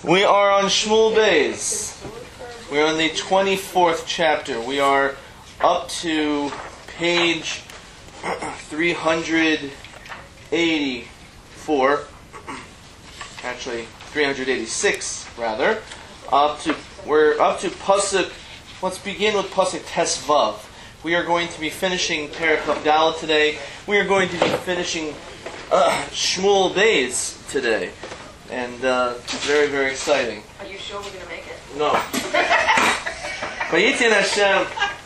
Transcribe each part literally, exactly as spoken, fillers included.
We are on Shmuel Beis. We are on the twenty-fourth chapter. We are up to page three hundred eighty-four. Actually, three hundred eighty-six, rather. Up to we're up to pasuk. Let's begin with pasuk Tes Vav. We are going to be finishing Perek Havdalah today. We are going to be finishing uh, Shmuel Beis today. And uh, it's very, very exciting. Are you sure we're going to make it? No. Vayitin Hashem.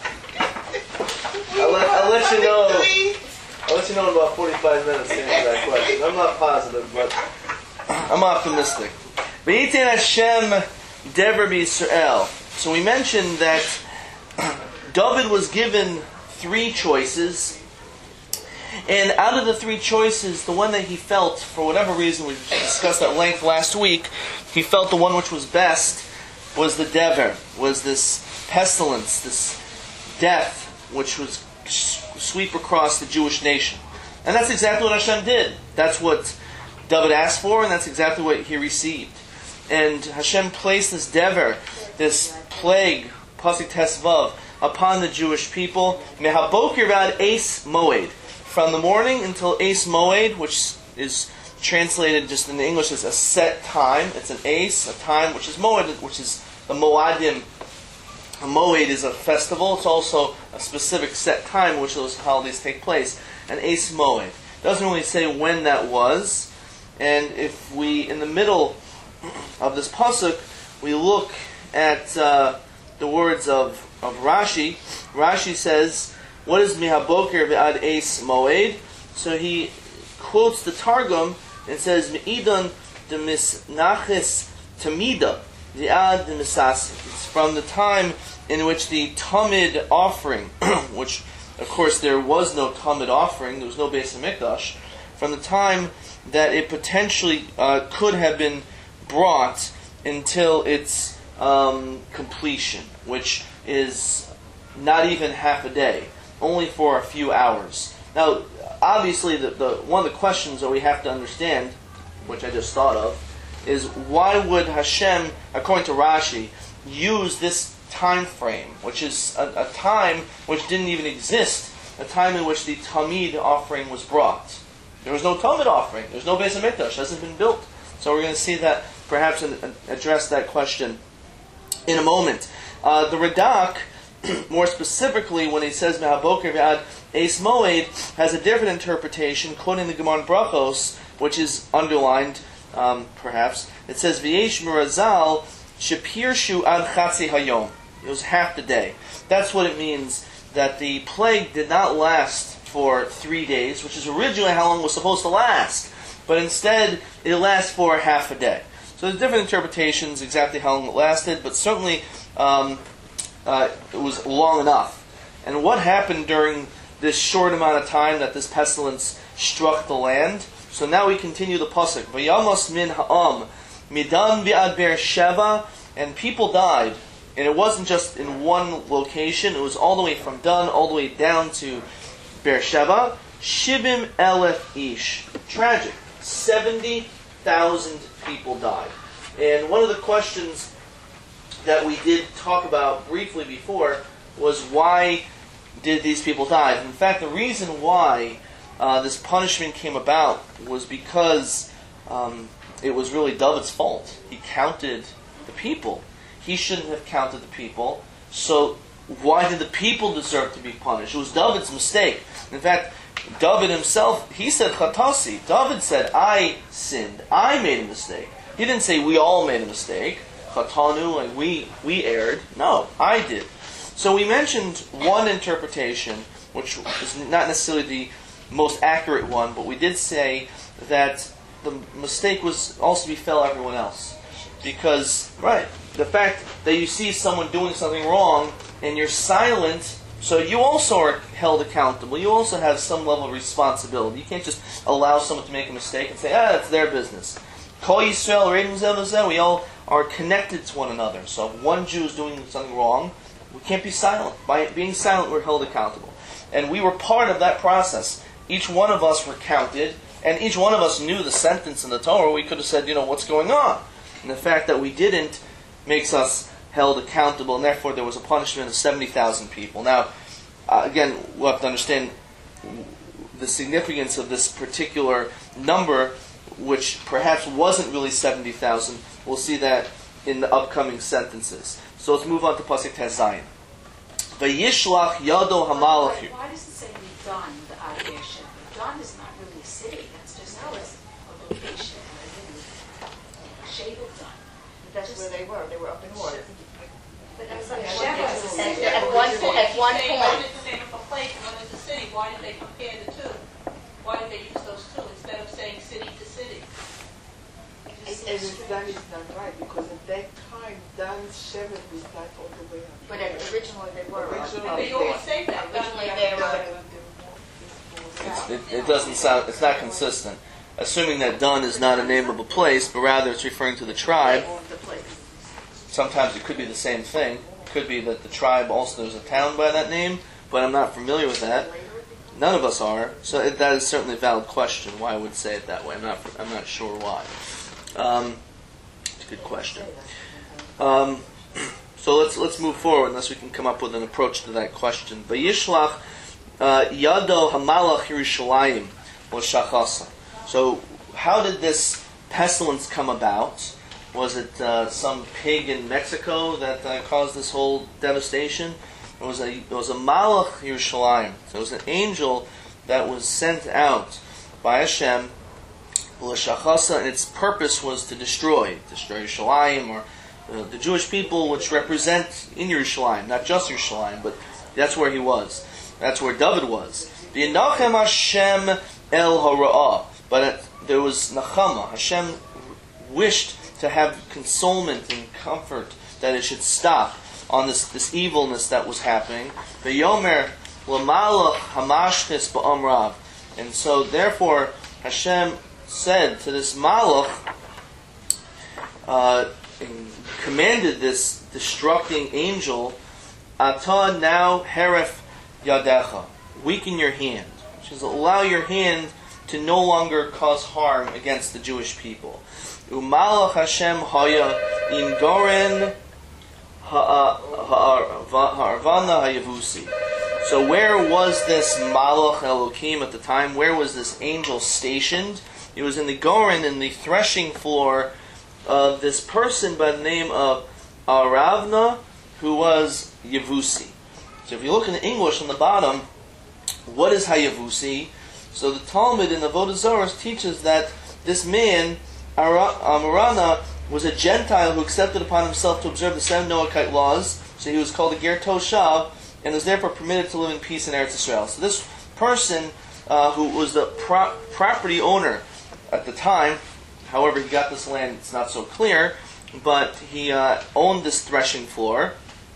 I'll let, I'll let you know. I'll let you know in about forty-five minutes to answer that question. I'm not positive, but I'm optimistic. Vayitin Hashem Dever B'Yisrael. So we mentioned that David was given three choices. And out of the three choices, the one that he felt, for whatever reason, we discussed at length last week, he felt the one which was best was the Dever, was this pestilence, this death, which was sweep across the Jewish nation. And that's exactly what Hashem did. That's what David asked for, and that's exactly what he received. And Hashem placed this Dever, this plague, Pasuk Tes Vav, upon the Jewish people. Mehabokir v'ad Eis Moed. From the morning until Eis Moed, which is translated just in English as a set time. It's an Eis, a time, which is Moed, which is the Moadim. A Moed is a festival. It's also a specific set time in which those holidays take place. An Eis Moed. It doesn't really say when that was. And if we, in the middle of this pasuk, we look at uh, the words of, of Rashi. Rashi says, what is Mehaboker v'ad Eis Moed? So he quotes the Targum and says, Me'idan demisnaches tamida v'ad demisas. It's from the time in which the Tamid offering, which, of course, there was no Tamid offering, there was no Beis HaMikdash, from the time that it potentially uh, could have been brought until its um, completion, which is not even half a day. Only for a few hours. Now, obviously, the, the one of the questions that we have to understand, which I just thought of, is why would Hashem, according to Rashi, use this time frame, which is a, a time which didn't even exist, a time in which the Tamid offering was brought. There was no Tamid offering. There's no Beis HaMikdash. It hasn't been built. So we're going to see that, perhaps in, uh, address that question in a moment. Uh, the Radak, more specifically, when he says Mehaboker v'ad Eis Moed, has a different interpretation, quoting the Gemara in Brachos, which is underlined, um, perhaps. It says V'yesh Merazal Shepirshu ad Chatzi Hayom. It was half the day. That's what it means, that the plague did not last for three days, which is originally how long it was supposed to last, but instead it lasts for half a day. So there's different interpretations exactly how long it lasted, but certainly um, Uh, it was long enough. And what happened during this short amount of time that this pestilence struck the land? So now we continue the pasuk. V'yamos min ha'am midan bi'ad Beersheva, and people died. And it wasn't just in one location. It was all the way from Dan all the way down to Beersheva. Shibim elef ish. Tragic. Seventy thousand people died. And one of the questions that we did talk about briefly before was, why did these people die? In fact, the reason why uh, this punishment came about was because um, it was really David's fault. He counted the people. He shouldn't have counted the people. So why did the people deserve to be punished? It was David's mistake. In fact, David himself, he said Chatasi. David said, I sinned. I made a mistake. He didn't say we all made a mistake. Chatanu, and we, we erred. No, I did. So we mentioned one interpretation, which is not necessarily the most accurate one, but we did say that the mistake was also befell everyone else. Because, right, the fact that you see someone doing something wrong and you're silent, so you also are held accountable. You also have some level of responsibility. You can't just allow someone to make a mistake and say, ah, that's their business. Kol Yisrael, we all are connected to one another. So if one Jew is doing something wrong, we can't be silent. By being silent, we're held accountable. And we were part of that process. Each one of us were counted, and each one of us knew the sentence in the Torah. We could have said, you know, what's going on? And the fact that we didn't makes us held accountable, and therefore there was a punishment of seventy thousand people. Now, uh, again, we'll have to understand the significance of this particular number, which perhaps wasn't really seventy thousand. We'll see that in the upcoming sentences. So let's move on to Pasuk Tes Zayin. Vayishlach yado hamalach. Why does it say Midon, the Adesha? Midon is not really a city. That's just no, it's a location. Shaded Don. That's where they were. They were up in north. But that's not Yeah, Shaded. yeah. At At one one point, point- at one Saying one point. is the name of a place and one is a city. Why did they compare the two? Why did they use those two instead of saying city to city? And it's done is done right, because at that time, Dan's Shevet was not all the way up. But originally they were. Originally up They there. always say that. Originally they were. It, it doesn't sound, it's not consistent. Assuming that Dun is not a name of a place, but rather it's referring to the tribe. The place. Sometimes it could be the same thing. It could be that the tribe also, there's a town by that name, but I'm not familiar with that. None of us are, so it, that is certainly a valid question. Why I would say it that way? I'm not. I'm not sure why. Um, it's a good question. Um, so let's let's move forward, unless we can come up with an approach to that question. Vayishlach yado hamalach Yerushalayim l'shachasa. So how did this pestilence come about? Was it uh, some pig in Mexico that uh, caused this whole devastation? It was a it was a malach Yerushalayim. So it was an angel that was sent out by Hashem l'shachasa, and its purpose was to destroy, destroy Yerushalayim, or uh, the Jewish people, which represent in Yerushalayim, not just Yerushalayim, but that's where he was. That's where David was. V'yinachem Hashem el hara'ah. But it, there was nachama. Hashem wished to have consolement and comfort that it should stop on this, this evilness that was happening. V'yomer l'malach hamashchis ba'am rav. And so, therefore, Hashem said to this malach, uh, and commanded this destructing angel, Ata now heref yadecha, weaken your hand, which is allow your hand to no longer cause harm against the Jewish people. Umalach Hashem haya in goren ha'arvana hayavusi. So where was this malach Elohim at the time? Where was this angel stationed? It was in the goren, in the threshing floor of this person by the name of Aravna, who was Yavusi. So if you look in the English on the bottom, what is Hayavusi? So the Talmud in the Avodah Zarah teaches that this man, Amorana, was a Gentile who accepted upon himself to observe the seven Noahide laws. So he was called a Ger Toshav, and was therefore permitted to live in peace in Eretz Israel. So this person, uh, who was the pro- property owner at the time, however he got this land, it's not so clear, but he uh, owned this threshing floor,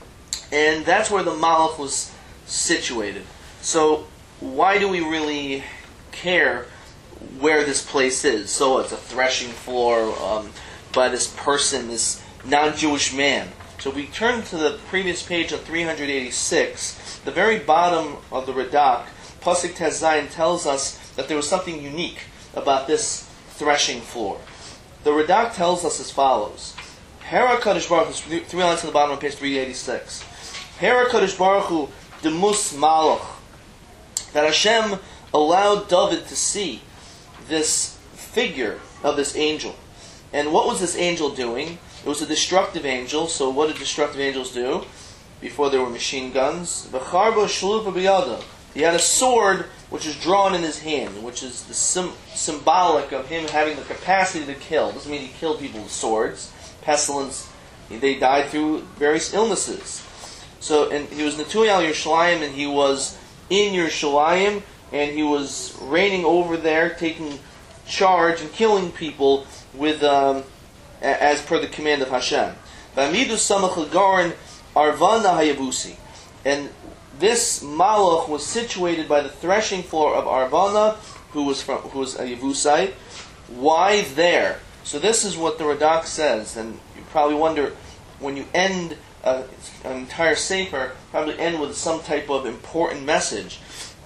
and that's where the Malach was situated. So why do we really care where this place is? So it's a threshing floor um, by this person, this non-Jewish man. So we turn to the previous page on three eighty-six, the very bottom of the Radak, Pasuk Tes Zayin tells us that there was something unique about this threshing floor. The Radak tells us as follows. Hera Kadosh Baruch Hu, three lines to the bottom of page three eighty-six. Hera Kadosh Baruch Hu demus malach. That Hashem allowed David to see this figure of this angel. And what was this angel doing? It was a destructive angel. So what did destructive angels do? Before there were machine guns. V'charbo shlupa b'yada. He had a sword which is drawn in his hand, which is the sim- symbolic of him having the capacity to kill. Doesn't mean he killed people with swords. Pestilence, they died through various illnesses. So, and he was Natui al Yerushalayim, and he was in Yerushalayim, and he was reigning over there, taking charge and killing people with, um, as per the command of Hashem. V'amidu samach l'garin arvana hayavusi, and this malach was situated by the threshing floor of Arvana, who was from, who was a Yevusite. Why there? So this is what the Radak says, and you probably wonder, when you end a, an entire sefer, probably end with some type of important message.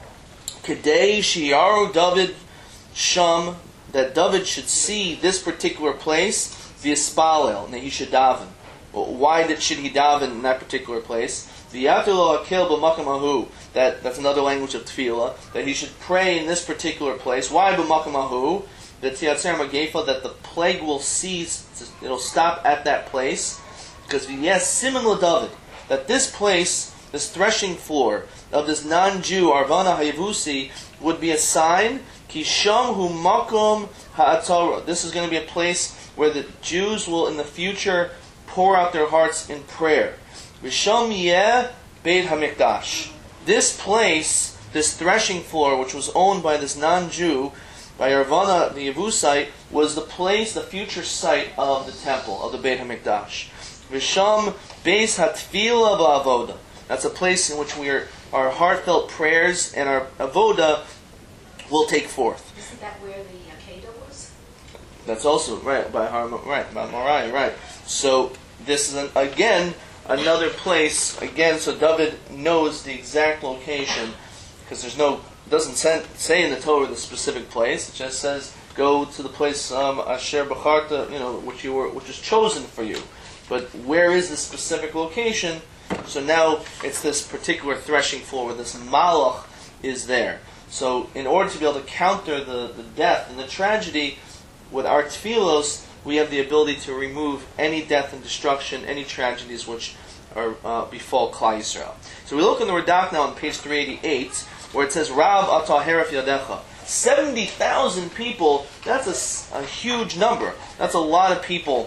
Kedei shiyaru David sham, that David should see this particular place. v'yispalel, and that he should daven. Well, why did, should he daven in that particular place? V'yatulu akil b'makam ahu, that that's another language of tefillah, that he should pray in this particular place. Why b'makam ahu? The Tiyatzer Magefa, that the plague will cease, it'll stop at that place. Because yes, Simon LaDavid, that this place, this threshing floor of this non-Jew, Arvana Hayavusi, would be a sign, Kisham hu makom ha'atzara. This is going to be a place where the Jews will in the future pour out their hearts in prayer. Risham yeh Beit HaMikdash. This place, this threshing floor, which was owned by this non-Jew, by Arvana the Yevusite, was the place, the future site of the temple, of the Beit HaMikdash. Visham Beis HaTfila V'Avoda. That's a place in which we are, our heartfelt prayers and our avoda will take forth. Isn't that where the Akedah was? That's also right by Har, right by Moriah, right. So this is an, again another place. Again, so David knows the exact location because there's no doesn't say in the Torah the specific place. It just says go to the place um, Asher B'charta, you know, which you were, which is chosen for you. But where is the specific location? So now it's this particular threshing floor where this malach is there. So in order to be able to counter the, the death and the tragedy, with our tefillos, we have the ability to remove any death and destruction, any tragedies which are uh, befall Klal Yisrael. So we look in the Radak now on page three eighty-eight, where it says, Rav atah heref yadecha. seventy thousand people, that's a, a huge number. That's a lot of people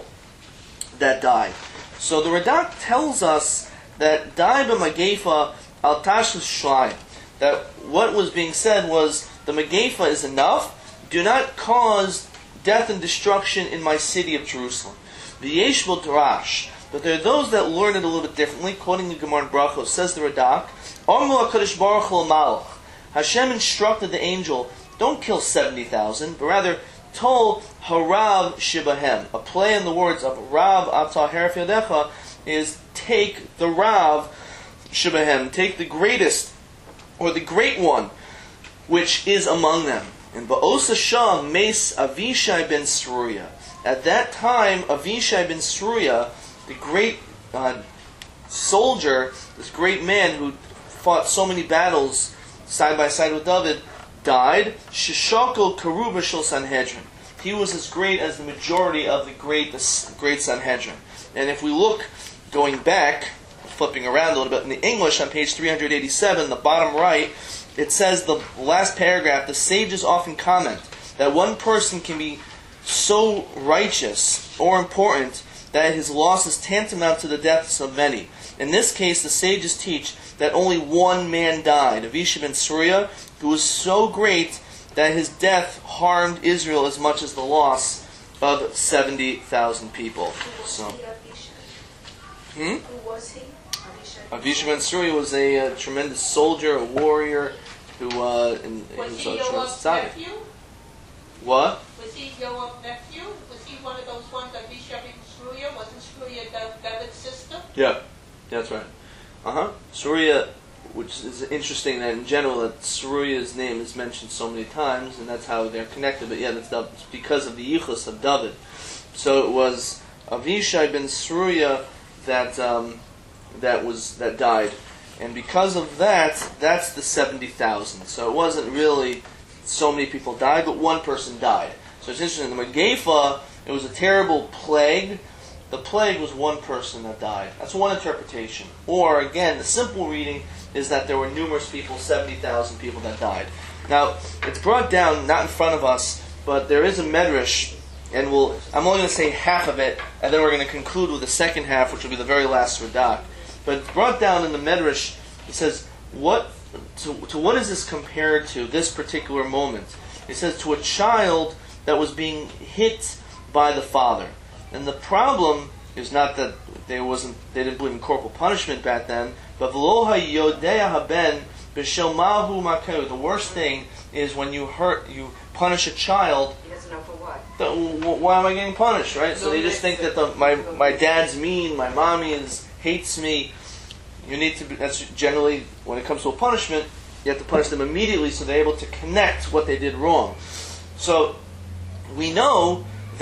that died. So the Radak tells us that Dai b'magefa al tashlis shlayim, that what was being said was the magefa is enough. Do not cause death and destruction in my city of Jerusalem. V'yesh bo darash, but there are those that learn it a little bit differently. Quoting the Gemara in Brachos, says the Radak, Amru HaKadosh Baruch Hu Malach. Hashem instructed the angel, don't kill seventy thousand, but rather Tol harav shibahem. A play on the words of Rav atah heref yadecha is take the Rav shibahem, take the greatest or the great one which is among them. And Ba'osa Shah Mace Avishai ben Seruya. At that time, Avishai ben Seruya, the great uh, soldier, this great man who fought so many battles side by side with David, died. Shishako Karuba Shel Sanhedrin. He was as great as the majority of the great, the great Sanhedrin. And if we look, going back, flipping around a little bit in the English on page three eighty-seven, the bottom right, it says the last paragraph, the sages often comment that one person can be so righteous or important that his loss is tantamount to the deaths of many. In this case, the sages teach that only one man died, Avishai ben Seruya, who was so great that his death harmed Israel as much as the loss of seventy thousand people. So, hmm? Who was he? Avishai ben Seruya was a uh, tremendous soldier, a warrior, who uh, in, Was was he a your tremendous uh, tzaddik. nephew? What? Was he your uh, nephew? Was he one of those ones that Avishai ben Seruya? Wasn't Seruya Da- David's sister? Yeah, that's right. Uh huh. Seruya, which is interesting that in general that Seruya's name is mentioned so many times, and that's how they're connected. But yeah, that's David, because of the yichus of David. So it was Avishai ben Seruya that um, that was that died, and because of that, that's the seventy thousand. So it wasn't really so many people died, but one person died. So it's interesting. The Megefa, it was a terrible plague. The plague was one person that died. That's one interpretation. Or, again, the simple reading is that there were numerous people, seventy thousand people that died. Now, it's brought down, not in front of us, but there is a medrash, and we'll, I'm only going to say half of it, and then we're going to conclude with the second half, which will be the very last Radak. But it's brought down in the medrash, it says, what to, to what is this compared to, this particular moment? It says, to a child that was being hit by the father. And the problem is not that they wasn't they didn't believe in corporal punishment back then, but v'loha yodea haben b'shel mahu makeu. The worst thing is when you hurt, you punish a child. He doesn't know for what. The, why am I getting punished, right? So they just think that the, my my dad's mean, my mommy is hates me. You need to be, that's generally when it comes to a punishment, you have to punish them immediately so they're able to connect what they did wrong. So we know that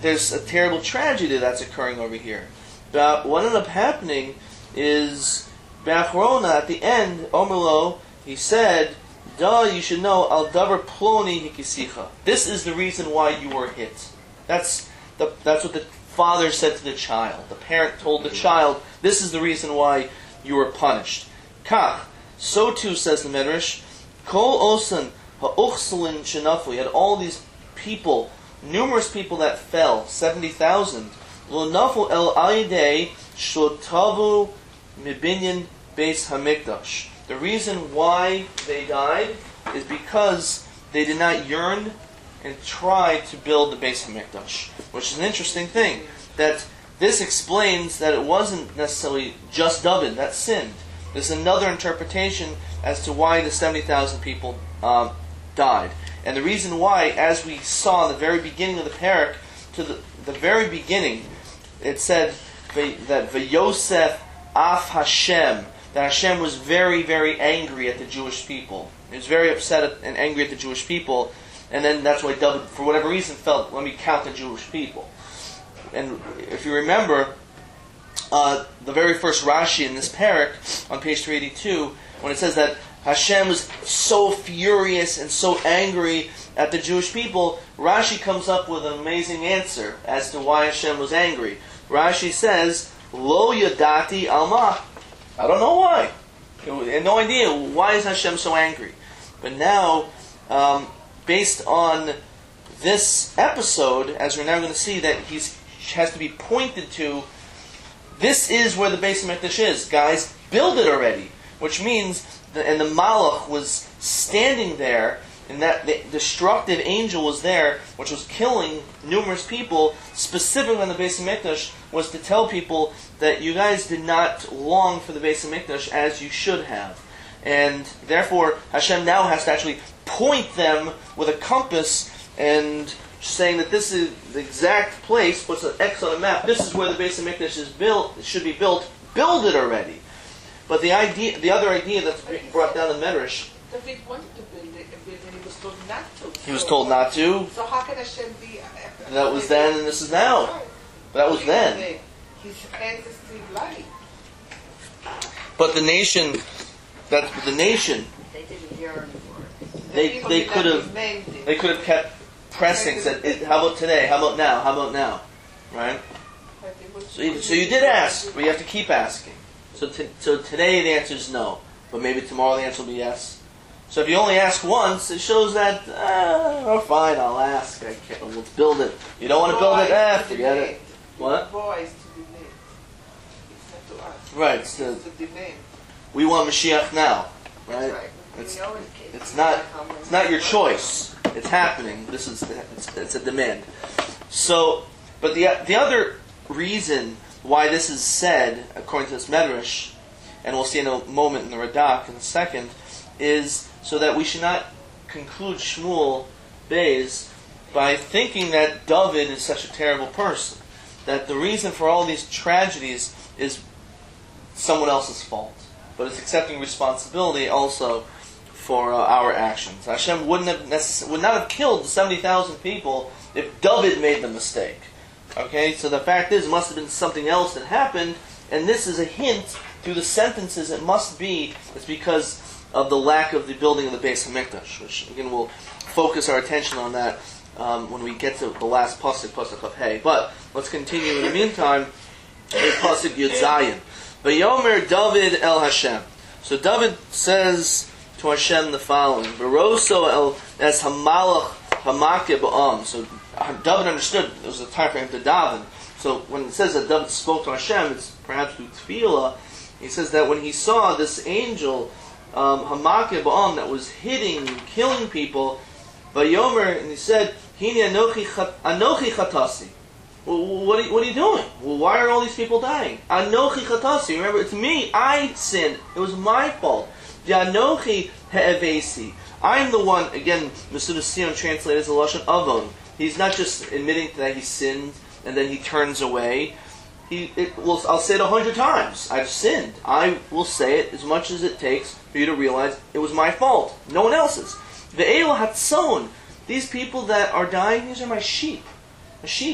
there's a terrible tragedy that's occurring over here. But what ended up happening is, B'achrona, at the end, Omerlo, he said, Da, you should know, al davar ploni hikisicha. This is the reason why you were hit. That's the, that's what the father said to the child. The parent told the child, this is the reason why you were punished. Kach, so too says the Midrash, Kol osan ha'uchselin shenafu. You had all these people, numerous people that fell, seventy thousand. Lo nafu el ayidei shotavu mibinyan beis hamikdash. The reason why they died is because they did not yearn and try to build the Beis Hamikdash, which is an interesting thing. That this explains that it wasn't necessarily just David that sinned. There's another interpretation as to why the seventy thousand people um, died. And the reason why, as we saw in the very beginning of the parak, to the, the very beginning, it said that V'yosef af Hashem, that Hashem was very, very angry at the Jewish people. He was very upset at, and angry at the Jewish people, and then that's why David, for whatever reason, felt, let me count the Jewish people. And if you remember, uh, the very first Rashi in this parak, on page three eighty-two, when it says that Hashem was so furious and so angry at the Jewish people, Rashi comes up with an amazing answer as to why Hashem was angry. Rashi says, Lo yadati alma. I don't know why. I had no idea. Why is Hashem so angry? But now, um, based on this episode, as we're now going to see, that he has to be pointed to, this is where the Beis Hamikdash is. Guys, build it already. Which means, the, and the Malach was standing there, and that the destructive angel was there, which was killing numerous people, specifically on the Beis Hamikdash, was to tell people that you guys did not long for the Beis Hamikdash as you should have. And therefore, Hashem now has to actually point them with a compass and saying that this is the exact place, puts an X on a map, this is where the Beis Hamikdash is built, it should be built, build it already. But the idea, the other idea that's brought down in Medrash, David wanted to build it, and he was told not to. he was told not to. So how can Hashem be... Uh, That was then and this is now. That was then. His hands is still blind. But the nation, that the nation, They didn't yearn for it. they they could have they could have kept pressing. Said, it, how about today? How about now? How about now? Right. So you, so you did ask, but you have to keep asking. So t- so today the answer is no, but maybe tomorrow the answer will be yes. So if you only ask once, it shows that, uh, oh fine, I'll ask. I can't, let's build it. You don't want to build it? Eh, forget it. What? Boys to be named. It's not to us. Right. It's to, It's to be named. we want Mashiach now. Right? That's right. It's, We know it- it's not it's not your choice. It's happening. This is it's, it's a demand. So, but the the other reason why this is said, according to this Medrash, and we'll see in a moment in the Radak in a second, is so that we should not conclude Shmuel Beis by thinking that David is such a terrible person. That the reason for all these tragedies is someone else's fault. But it's accepting responsibility also for uh, our actions. Hashem wouldn't have necess- would not have killed seventy thousand people if David made the mistake. Okay, so the fact is, it must have been something else that happened, and this is a hint through the sentences. It must be it's because of the lack of the building of the Beis Hamikdash, which again we'll focus our attention on that um, when we get to the last pasuk, pasuk of Hey. But let's continue in the meantime with pasuk Yud Zayin. Vayomer David el Hashem. So David says to Hashem the following: Baroso el as Hamalach Hamakeh ba'am. So David understood it was a time for him to daven. So when it says that David spoke to Hashem, it's perhaps through tefillah. He says that when he saw this angel um, Hamakeh ba'am that was hitting and killing people, Vayomer, and he said, Hini anochi anochi chatasi. Well, what are, you, what are you doing? Well, why are all these people dying? Anochi chatasi. Remember, it's me. I sinned. It was my fault. Anochi he'evesi. I'm the one. Again, Masuda Sion translated as a lashon avon. He's not just admitting that he sinned and then he turns away. He, it, well, I'll say it a hundred times. I've sinned. I will say it as much as it takes for you to realize it was my fault. No one else's. Ve'el hatzon. These people that are dying, these are my sheep. A sheep.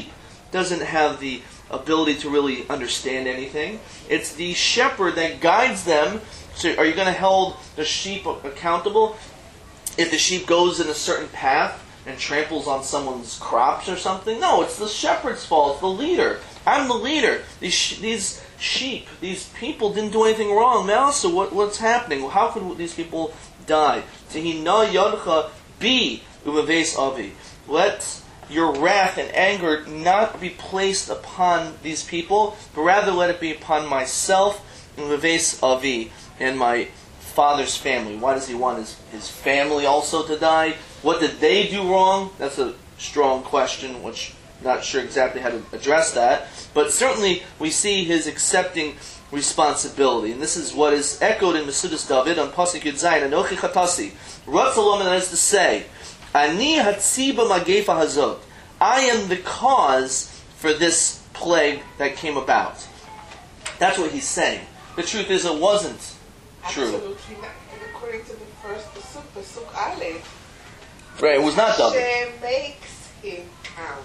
doesn't have the ability to really understand anything. It's the shepherd that guides them. So are you going to hold the sheep accountable if the sheep goes in a certain path and tramples on someone's crops or something? No, it's the shepherd's fault. It's the leader. I'm the leader. These sh- these sheep, these people didn't do anything wrong. Now, so what, what's happening? How could these people die? Tehina yodcha bi uveves avi. Let your wrath and anger not be placed upon these people, but rather let it be upon myself and uveves avi and my father's family. Why does he want his, his family also to die? What did they do wrong? That's a strong question, which I'm not sure exactly how to address that. But certainly we see his accepting responsibility. And this is what is echoed in Mesudas David on Pasuk Yud Zayin, Anochi Chatasi. Rav Solomon has to say, Ani hatziba magefa hazot. I am the cause for this plague that came about. That's what he's saying. The truth is, it wasn't true. Absolutely not. And according to the first Pasuk, Pasuk Aleph, Right, it was not David. Hashem makes him count.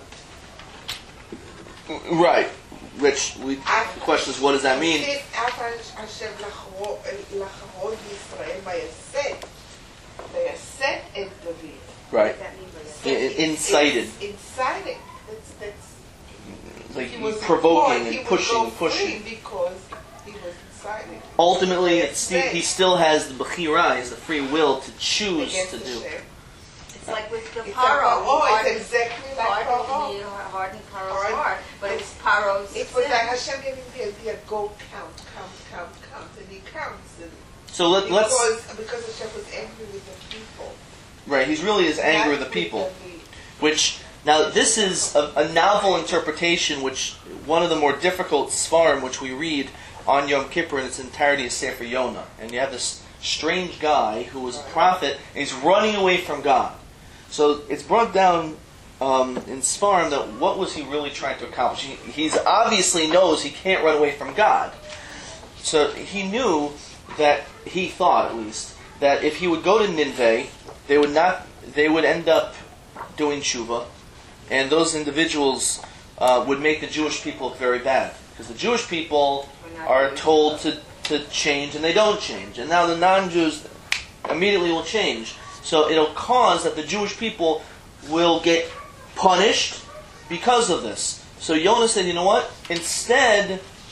Right. Which, we, the question is, what does that mean? Hashem lachro- lachrod Yisrael vayaseh. Vayaseh et David. Right. That means I- I- incited. It's inciting. That's, that's, Like he was provoking born, he and would pushing go and pushing. free because he was inciting. Ultimately, it's still, he still has the bechira, has the free will to choose Against to do. Hashem. It's like with the It's Paro. like, oh, he it's exactly like hardened, Paro. he hardened Paro's Hardened. heart, but it was Paro's It was sin. like Hashem gave him the idea, go count, count, count, count, and he counts. And So let, because, let's... because Hashem was angry with the people. Right, he's really is angry with Not the people. David. Which, now this is a, a novel interpretation, which one of the more difficult Sfarim which we read on Yom Kippur in its entirety is Sefer Yonah. And you have this strange guy who was a prophet, and he's running away from God. So it's brought down um, in Sfarim that what was he really trying to accomplish? He he's obviously knows he can't run away from God. So he knew that, he thought at least, that if he would go to Nineveh, they would not, they would end up doing tshuva, and those individuals uh, would make the Jewish people look very bad. Because the Jewish people are told to, to change, and they don't change. And now the non-Jews immediately will change. So it'll cause that the Jewish people will get punished because of this. So Yonah said, you know what? Instead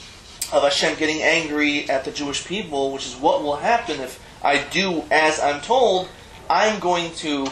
of Hashem getting angry at the Jewish people, which is what will happen if I do as I'm told, I'm going to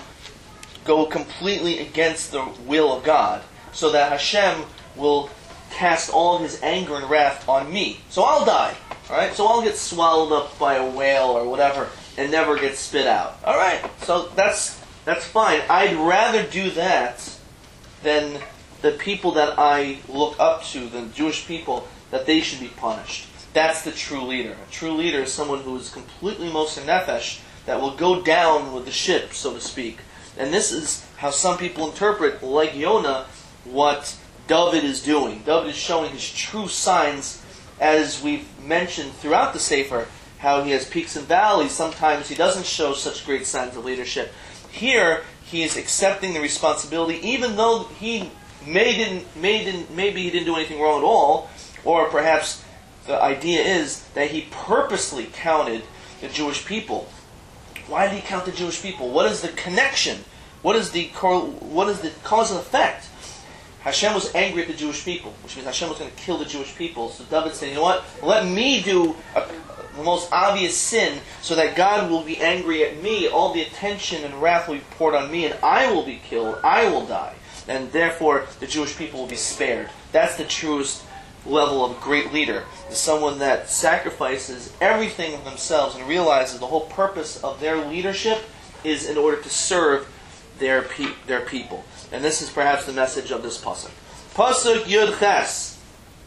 go completely against the will of God, so that Hashem will cast all of his anger and wrath on me. So I'll die. Alright? So I'll get swallowed up by a whale or whatever and never get spit out. Alright, so that's that's fine. I'd rather do that than the people that I look up to, the Jewish people, that they should be punished. That's the true leader. A true leader is someone who is completely Moser Nefesh, that will go down with the ship, so to speak. And this is how some people interpret, like Yonah, what David is doing. David is showing his true signs, as we've mentioned throughout the Sefer, how he has peaks and valleys. Sometimes he doesn't show such great signs of leadership. Here, he is accepting the responsibility, even though he may didn't, may didn't, maybe he didn't do anything wrong at all, or perhaps the idea is that he purposely counted the Jewish people. Why did he count the Jewish people? What is the connection? What is the what is the cause and effect? Hashem was angry at the Jewish people, which means Hashem was going to kill the Jewish people. So David said, you know what? Let me do a, the most obvious sin so that God will be angry at me. All the attention and wrath will be poured on me, and I will be killed. I will die. And therefore, the Jewish people will be spared. That's the truest level of a great leader. Is someone that sacrifices everything of themselves and realizes the whole purpose of their leadership is in order to serve their pe- their people. And this is perhaps the message of this pasuk. Pasuk Yud Ches.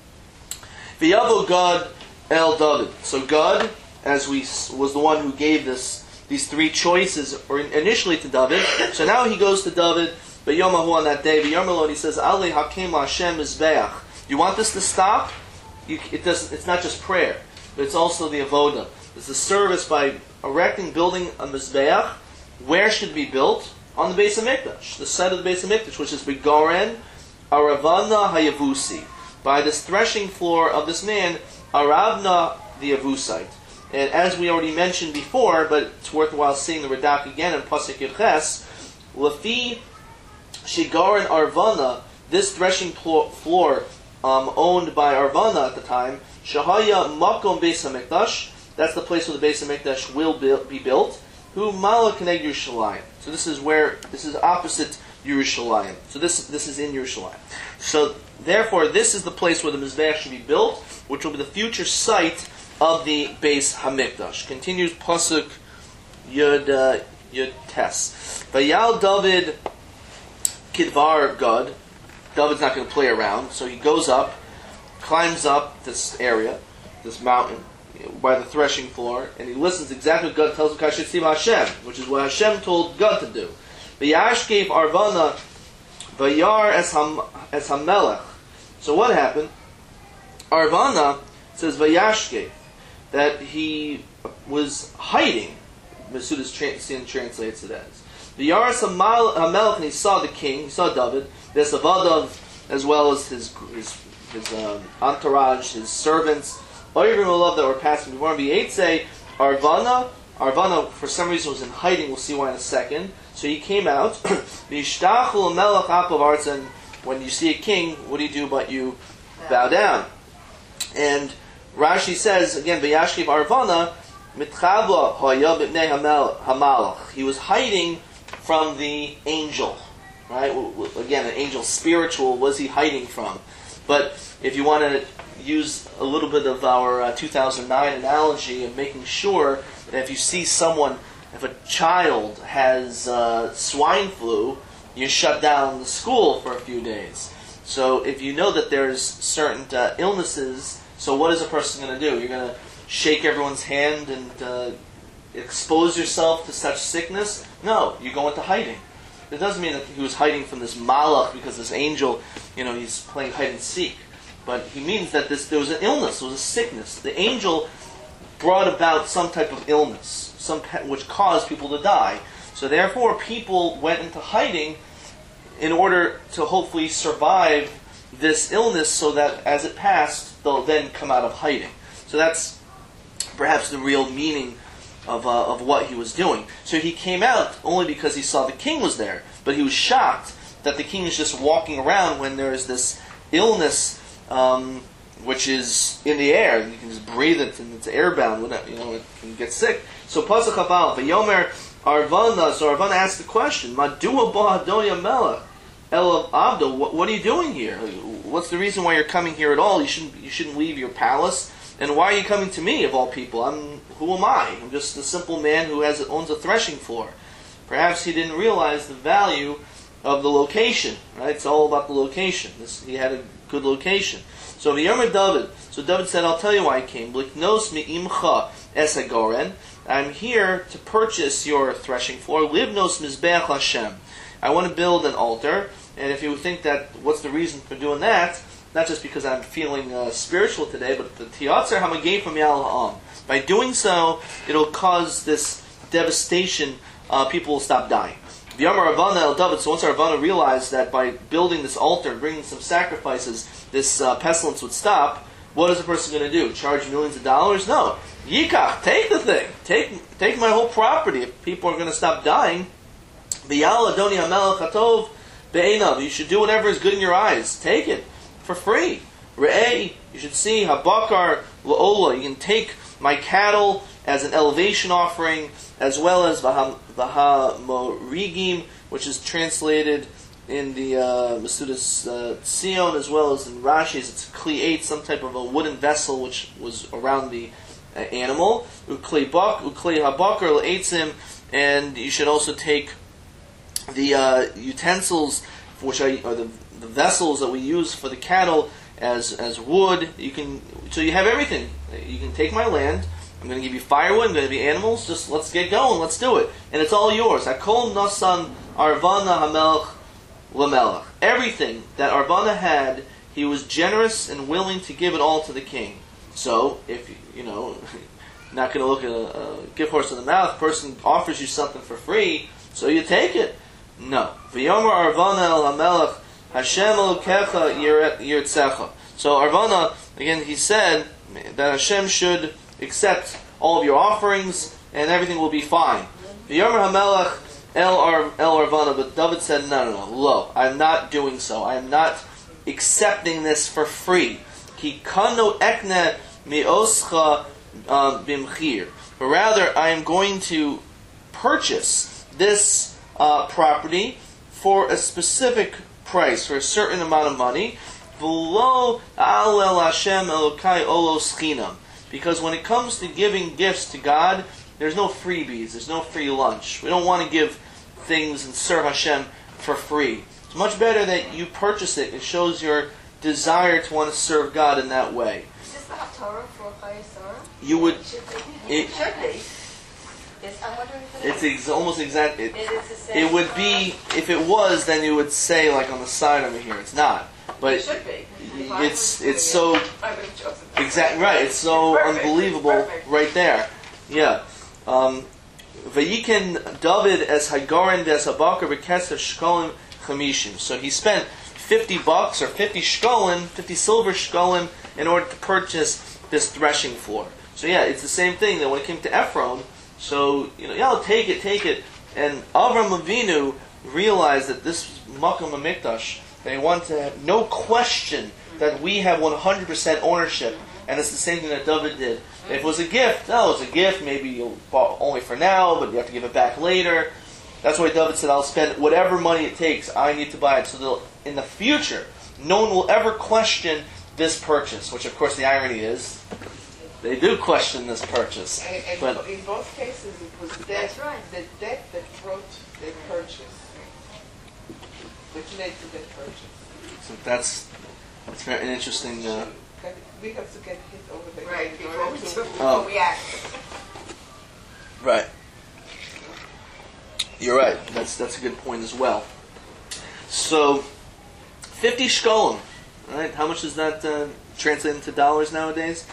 V'yavo God el David. So God, as we was the one who gave this these three choices, or initially to David. So now he goes to David. V'yomahu on that day. V'yarmalon, he says, Ale hakim Hashem mizbeach. You want this to stop? You, it does. It's not just prayer, but it's also the avoda. It's the service by erecting, building a mizbeach. Where should it be built? On the Beis HaMikdash, the site of the Beis HaMikdash, which is Begoren Aravana Hayavusi, by this threshing floor of this man, Aravna the Yavusite. And as we already mentioned before, but it's worthwhile seeing the Radak again in Pasuk Yudches, Lafi Shigar and Arvana, this threshing floor um, owned by Arvana at the time, Shahaya Makom Beis HaMikdash, that's the place where the Beis HaMikdash will be built, Hu Mala Keneg Yerushalayim. So this is where, this is opposite Yerushalayim. So this this is in Yerushalayim. So therefore, this is the place where the Mizbeach should be built, which will be the future site of the Beis HaMikdash. Continues Pasuk Yud uh, Yud Tes. Vayal David Kidvar Gad. David's not going to play around, so he goes up, climbs up this area, this mountain, you know, by the threshing floor, and he listens exactly what God tells him, Kashetziv Hashem, which is what Hashem told God to do. Vayash gave Arvana Vayar es Hamelech. So what happened? Arvana says Vayashke, that he was hiding. Masuda's tra- translates it as Vayar es Hamelech, and he saw the king, he saw David, this Avadav, as well as his his, his um, entourage, his servants, Oyrim Olav that were passing before him. V'yetzei Arvana, Arvana for some reason was in hiding. We'll see why in a second. So he came out. V'yishtachul melech apav arz, and when you see a king, what do you do but you bow down? And Rashi says again, V'yashkiv Arvana mitchavla haya b'nei hamalach. He was hiding from the angel. Right? Again, an angel spiritual, was he hiding from? But if you want to use a little bit of our uh, two thousand nine analogy of making sure that if you see someone, if a child has uh, swine flu, you shut down the school for a few days. So if you know that there's certain uh, illnesses, so what is a person going to do? You're going to shake everyone's hand and uh, expose yourself to such sickness? No, you go into hiding. It doesn't mean that he was hiding from this malach because this angel, you know, he's playing hide and seek. But he means that this there was an illness, there was a sickness. The angel brought about some type of illness, some which caused people to die. So therefore, people went into hiding in order to hopefully survive this illness, so that as it passed, they'll then come out of hiding. So that's perhaps the real meaning of uh, of what he was doing. So he came out only because he saw the king was there, but he was shocked that the king is just walking around when there is this illness, um, which is in the air. You can just breathe it, and it's airbound. Whatever, you know, it can get sick. So Pasuk Habal, Vayomer Arvana. So Arvana asked the question, Madua Bahadoya Melech El Abdo. What are you doing here? What's the reason why you're coming here at all? You shouldn't. You shouldn't leave your palace. And why are you coming to me, of all people? I'm who am I? I'm just a simple man who has owns a threshing floor. Perhaps he didn't realize the value of the location. Right? It's all about the location. This, he had a good location. So V'yomer David. So David said, "I'll tell you why I came. Liknos mi'imcha es hagoren. I'm here to purchase your threshing floor. Livnos mizbeach Hashem. I want to build an altar. And if you think that, what's the reason for doing that? Not just because I'm feeling uh, spiritual today, but the tiyatzer hamagei from Yal Ha'am. By doing so, it'll cause this devastation. Uh, people will stop dying. V'yamar Ravana el David. So once Ravana realized that by building this altar and bringing some sacrifices, this uh, pestilence would stop, what is a person going to do? Charge millions of dollars? No. Yikach, take the thing. Take take my whole property. If people are going to stop dying, V'yal Adoni HaMelech HaTov Be'einav. You should do whatever is good in your eyes. Take it for free. Re'eh, you should see, habakar la'ola, you can take my cattle as an elevation offering, as well as vahamorigim, which is translated in the uh, Masudas uh, Tzion, as well as in Rashi's, it's kli'et, some type of a wooden vessel which was around the uh, animal. Uklei habakar la'etzim, and you should also take the uh, utensils, which are, are the the vessels that we use for the cattle as as wood. You can so you have everything. You can take my land. I'm going to give you firewood. I'm going to be animals. Just let's get going. Let's do it, and it's all yours. Hakol nasan Arvana hamelech lamelech. Everything that Arvana had, he was generous and willing to give it all to the king. So if you know, not going to look at a, a gift horse in the mouth. Person offers you something for free, so you take it. No. V'yomer Arvana el hamelech Hashem Elokecha Yirtzecha. So Arvana, again, he said that Hashem should accept all of your offerings and everything will be fine. V'yomer HaMelech El Ar- El Arvana, but David said, no, no, no, lo, I'm not doing so. I am not accepting this for free. Ki kano ekne mi'oscha bimchir. But rather, I am going to purchase this uh, property for a specific price, for a certain amount of money. V'lo alel Hashem Elokai olos chinam. Because when it comes to giving gifts to God, there's no freebies, there's no free lunch. We don't want to give things and serve Hashem for free. It's much better that you purchase it. It shows your desire to want to serve God in that way. Is this the Torah for Chayei Sarah? You would. It should be. It, It should be. Yes, I'm wondering if it it's is. ex- almost exact. It, It is the same it would be, if it was, then you would say like on the side over here. It's not. But It should be. If I it's was it's doing so it, I would have chosen that. exact right. It's so Perfect. unbelievable Perfect. right there. Yeah. Um, Vayikin David as Hagarin des Abakar Bekesef Shkolim Chamishim. So he spent fifty bucks or fifty shkolim, fifty silver shkolim, in order to purchase this threshing floor. So yeah, it's the same thing that when it came to Ephron. So you know, yeah, I'll take it, take it. And Avram Avinu realized that this was Makom HaMikdash. They want to have no question that we have one hundred percent ownership. And it's the same thing that David did. If it was a gift, no, it's a gift. Maybe you'll buy only for now, but you have to give it back later. That's why David said, I'll spend whatever money it takes. I need to buy it. So that in the future, no one will ever question this purchase. Which, of course, the irony is, they do question this purchase. And, and But in both cases, it was debt, That's right. the debt that brought the purchase, which led to that purchase. so that's it's very an interesting. Uh, Got- We have to get hit over the Right, head in before order we, to- do- before Oh. we act. right. You're right. That's that's a good point as well. So, fifty shkolim. All right. How much does that uh, translate into dollars nowadays?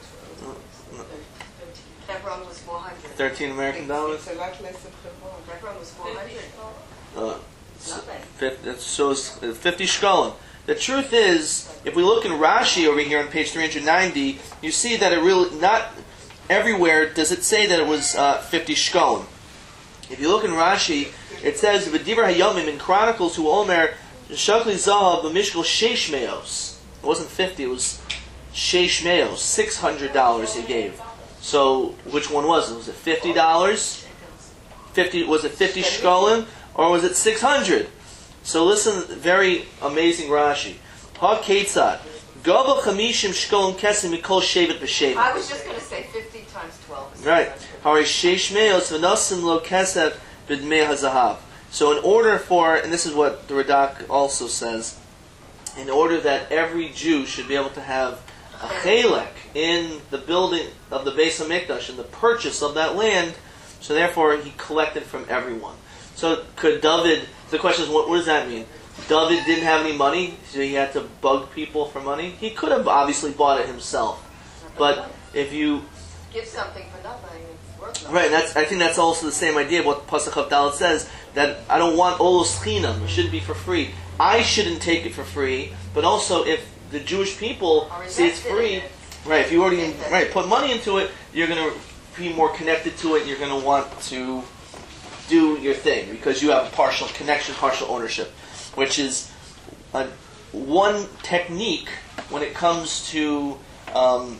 Hebron was four hundred. Thirteen American dollars. It's a lot less than Hebron. Hebron was four hundred. Uh, Nothing. fif- that shows uh, fifty shkolim. The truth is, if we look in Rashi over here on page three hundred ninety, you see that it really not everywhere does it say that it was uh, fifty shkolim. If you look in Rashi, it says V'divrei Hayomim in Chronicles who Omer Shakli Zahav B'mishkal Sheish Meos. It wasn't fifty; it was Sheish Meos. Six hundred dollars he gave. So which one was it? Was it fifty dollars? Fifty was it fifty shkolim or was it six hundred? So listen, very amazing Rashi. Ha Ketzad Gava Chamishim Shkolim Kesim Mikol Shevet B'Shevet. I was just going to say fifty times twelve. is Right. six hundred. Hare Sheish Meos V'Nasim Lo Kesef B'Dmei HaZahav. So in order for, and this is what the Radak also says, in order that every Jew should be able to have a chelek in the building of the Beis HaMikdash, in the purchase of that land, so therefore he collected from everyone. So could David, the question is, what, what does that mean? David didn't have any money, so he had to bug people for money? He could have obviously bought it himself. But if you Give something for nothing, it's worth nothing. Right, and that's, I think that's also the same idea of what Pasuk of Dalet says, that I don't want olos chinam, it shouldn't be for free. I shouldn't take it for free, but also if the Jewish people Or see it's invested in free, it. right, if you already Invested. right put money into it, you're going to be more connected to it, and you're going to want to do your thing, because you have a partial connection, partial ownership, which is a, one technique when it comes to um,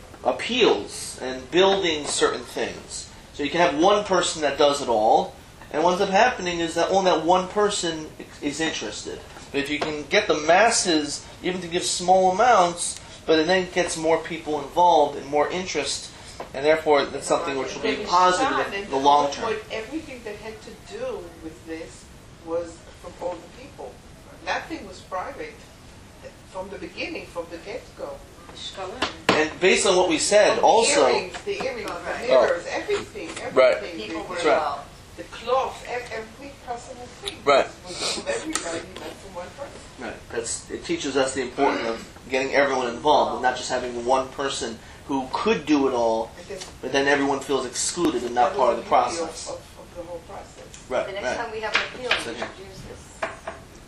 appeals and building certain things. So you can have one person that does it all, and what ends up happening is that only that one person is interested. But if you can get the masses, even to give small amounts, but it then gets more people involved and more interest, and therefore that's something which will be The positive Mishkan in and the long whole term. point, everything that had to do with this was from all the people. Nothing was private from the beginning, from the get-go. Shkolim. And based on what we said, From also, the earrings, the earrings, Oh, right. the mirrors, everything, everything. Right. People the, were That's right. involved. the cloth, ev- every personal thing Right. was from everybody, not from one person. right, that's, it teaches us the importance of getting everyone involved, and not just having one person who could do it all, And that's- but then everyone feels excluded and not that part was of the beauty process. Of, of, of the whole process. Right, The next right. time we have an appeal, we So- should use this.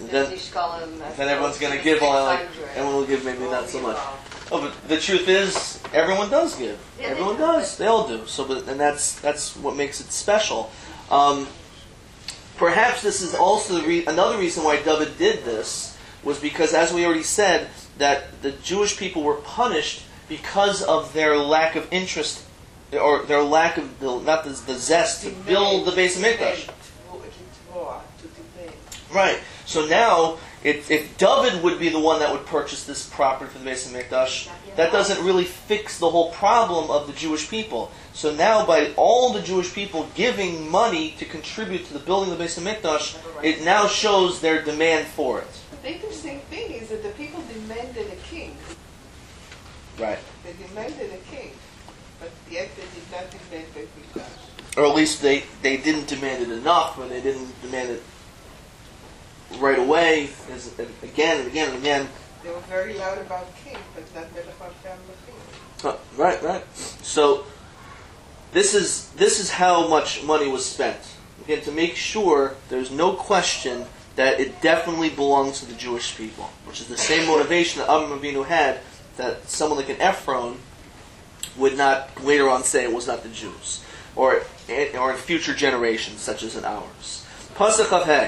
And then, fifty shkalim, that's then everyone's going to close give all like, six hundred. everyone will give maybe All not the so much. above. Oh, but the truth is, everyone does give. Yeah, they everyone do, does. but- They all do. So, but and that's that's what makes it special. Um, perhaps this is also the re- another reason why David did this was because, as we already said, that the Jewish people were punished because of their lack of interest or their lack of the, not the, the zest to build the Beis Hamikdash. To debate. Right. So now, if, if David would be the one that would purchase this property for the Beis Hamikdash, that doesn't really fix the whole problem of the Jewish people. So now, by all the Jewish people giving money to contribute to the building of the Beis Hamikdash, it now shows their demand for it. But the interesting thing is that the people demanded a king. Right. They demanded a king, but yet they did not demand Beit Mikdash. Or at least they, they didn't demand it enough, or they didn't demand it right away, as, again and again and again. They were very loud about king, but not Melech HaShem King. Uh, right, right. So this is this is how much money was spent. Again, to make sure there's no question that it definitely belongs to the Jewish people, which is the same motivation that Avraham Avinu had, that someone like an Ephron would not later on say it was not the Jews, or or in future generations, such as in ours. Pasuk Chav Hei.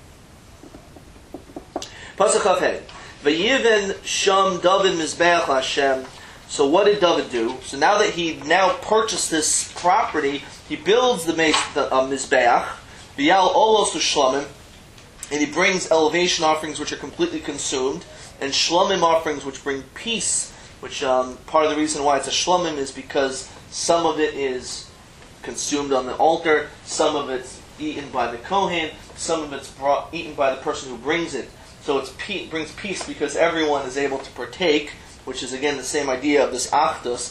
Pasuk Chav Hei. Vayiven Sham David Mizbeach Hashem. So what did David do? So now that he now purchased this property, he builds the, the uh, Mizbeach, V'yal Olos U'Shlamim, and he brings elevation offerings which are completely consumed, and Shlamim offerings which bring peace, which um, part of the reason why it's a Shlamim is because some of it is consumed on the altar, some of it's eaten by the Kohen, some of it's brought, eaten by the person who brings it. So it's pe- brings peace because everyone is able to partake, which is again the same idea of this Achdus.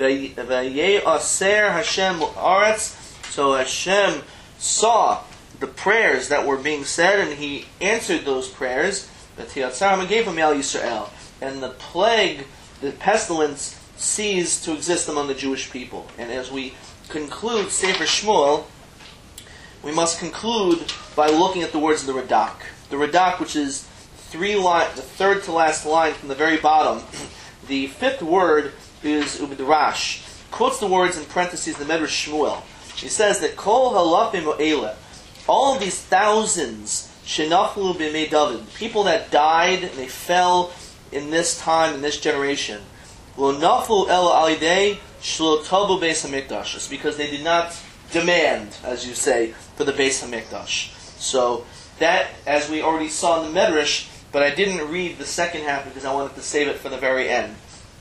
V'ye'aser Hashem aretz. So Hashem saw the prayers that were being said, and He answered those prayers. And gave him Al Yisrael, and the plague, the pestilence, ceased to exist among the Jewish people. And as we conclude Sefer Shmuel, we must conclude by looking at the words of the Radak. The Radak, which is three line, the third to last line from the very bottom. The fifth word is Ubidrash. Quotes the words in parentheses in the Medrash Shmuel. He says that Kol halafim o'ele, all of these thousands, shenachlu b'mei David, people that died and they fell in this time, in this generation, lo naflu el alidei shlo tabu beis hamikdash. It's because they did not demand, as you say, for the Beis Hamikdash. So that, as we already saw in the Medrash, but I didn't read the second half because I wanted to save it for the very end.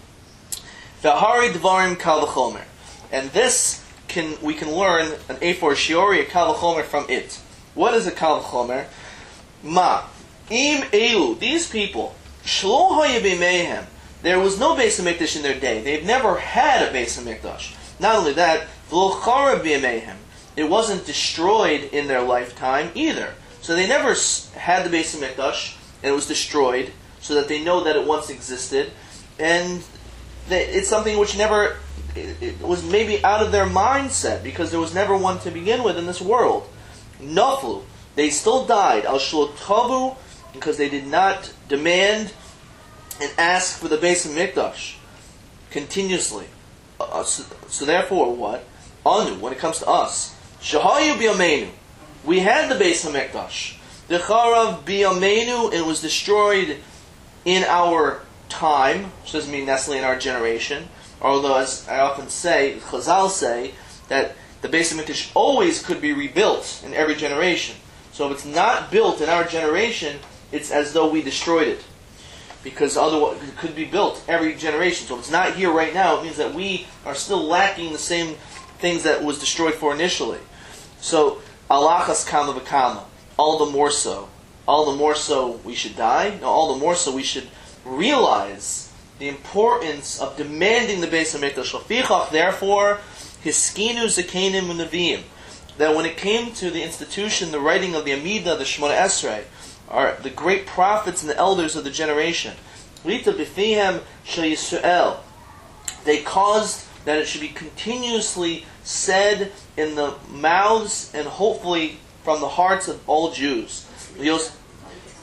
V'ahari dvarim kal v'chomer, and this can we can learn an efor shiori, a kal v'chomer from it. What is a kal v'chomer? Ma im elu, these people shlo haya b'meihem. There was no Beis Hamikdash in their day. They've never had a Beis Hamikdash. Not only that, v'lo charav b'meihem. It wasn't destroyed in their lifetime either. So they never had the Beis Hamikdash, and it was destroyed, so that they know that it once existed, and that it's something which never, it, it was maybe out of their mindset, because there was never one to begin with in this world. Naflu, they still died, al shlotavu, because they did not demand and ask for the Beis Hamikdash continuously. Uh, so, so therefore, what? Anu, when it comes to us, shahayu b'yameinu, we had the Beis Hamikdash. The charav b'yameinu, it was destroyed in our time, which doesn't mean necessarily in our generation. Although, as I often say, Chazal say that the Beis Hamikdash always could be rebuilt in every generation. So if it's not built in our generation, it's as though we destroyed it, because otherwise it could be built every generation. So if it's not here right now, it means that we are still lacking the same things that was destroyed for initially. So alachas kama v'kama, all the more so, all the more so we should die. No, all the more so we should realize the importance of demanding the Beis Hamikdash. Shafichach, therefore, hiskinu zakenim u'neviim, that when it came to the institution, the writing of the Amidah, the Shemona Esrei, are the great prophets and the elders of the generation, Rita b'fihem shel Yisrael, they caused that it should be continuously said in the mouths and hopefully from the hearts of all Jews.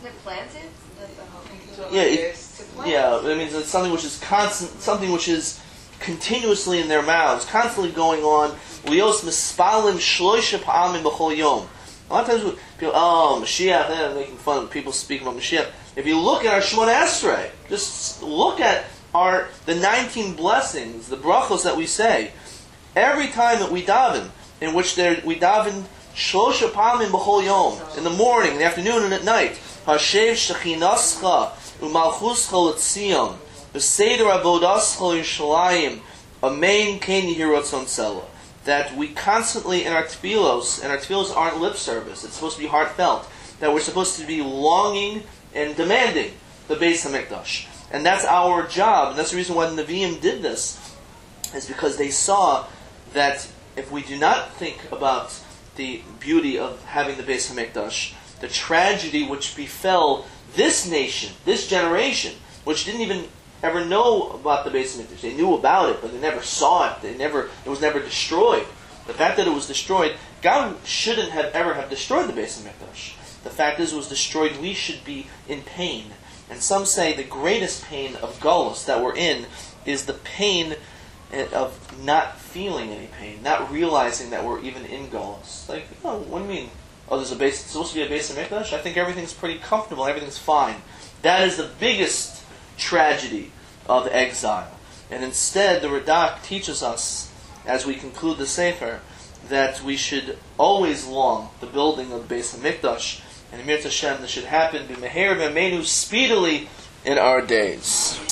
Isn't it planted? That's the whole thing. So Yeah, it- yes, It's a plant. Yeah, it means it's something which is constant, something which is continuously in their mouths, constantly going on. Lios mispalim shloisha pa'amim b'chol yom. A lot of times when people, oh, Mashiach, eh, making fun of people speaking about Mashiach. If you look at our Shemona Esrei, just look at our the nineteen blessings, the brachos that we say, every time that we daven, in which there we daven shlosha pa'amim b'chol yom, in the morning, in the afternoon, and at night. Hashev shechinascha u'malchuscha l'tzion v'seder avodascha Yerushalayim amen ken yihiratzon sela. That we constantly in our tefillos, and our tefillos aren't lip service, it's supposed to be heartfelt, that we're supposed to be longing and demanding the Beis HaMikdash. And that's our job, and that's the reason why the Nevi'im did this, is because they saw that if we do not think about the beauty of having the Beis HaMikdash, the tragedy which befell this nation, this generation, which didn't even ever know about the Beis HaMikdash. They knew about it, but they never saw it. They never, it was never destroyed. The fact that it was destroyed, God shouldn't have ever have destroyed the Beis HaMikdash. The fact is, it was destroyed. We should be in pain. And some say the greatest pain of Golus that we're in is the pain of not feeling any pain, not realizing that we're even in Golus. Like, oh, what do you mean? Oh, there's a base. It's supposed to be a Beis HaMikdash? I think everything's pretty comfortable. Everything's fine. That is the biggest tragedy of exile. And instead, the Radak teaches us, as we conclude the Sefer, that we should always long the building of the Beis HaMikdash, and Emir Hashem, this should happen b'meher v'meinu speedily in our days.